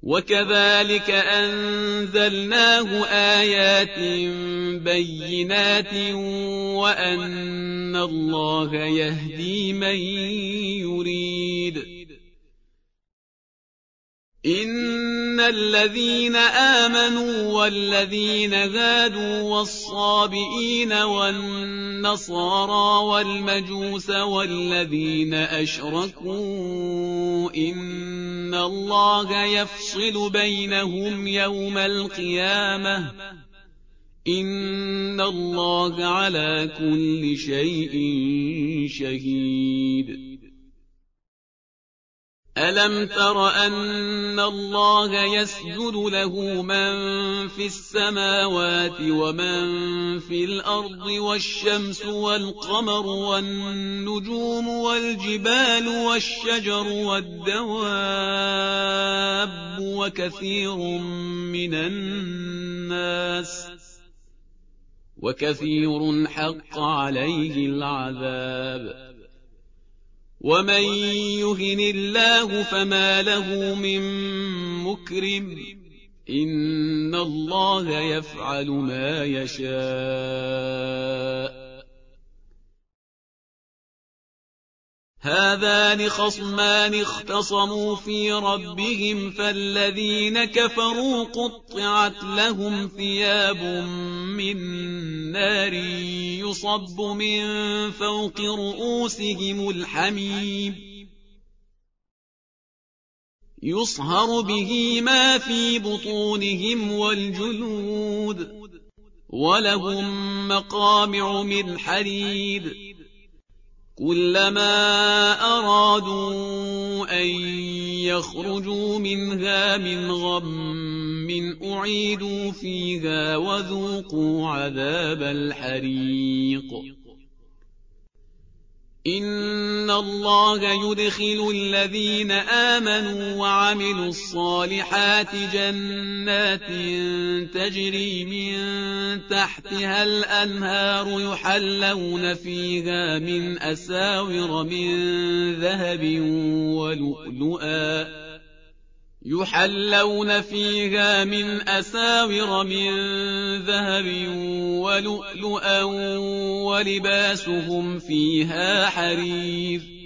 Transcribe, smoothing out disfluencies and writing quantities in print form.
وكذلك أنزلناه آيات بينات وأن الله يهدي من يريد. إن الذين آمنوا والذين هادوا والصابئين والنصارى والمجوس والذين أشركوا إن الله يفصل بينهم يوم القيامة إن الله على كل شيء شهيد. ألم تر أن الله يسجد له من في السماوات ومن في الأرض والشمس والقمر والنجوم والجبال والشجر والدواب وكثير حق عليه العذاب. ومن يهن الله فما له من مكرم إن الله يفعل ما يشاء. هذان خصمان اختصموا في ربهم فالذين كفروا قطعت لهم ثياب من نار يصب من فوق رؤوسهم الحميم يصهر به ما في بطونهم والجلود ولهم مقامع من حديد كلما أرادوا أن يخرجوا منها من غم أعيدوا فيها وذوقوا عذاب الحريق. إن الله يدخل الذين آمنوا وعملوا الصالحات جنات تجري من تحتها الأنهار يحلون فيها من أساور من ذهب ولؤلؤا ولباسهم فيها حرير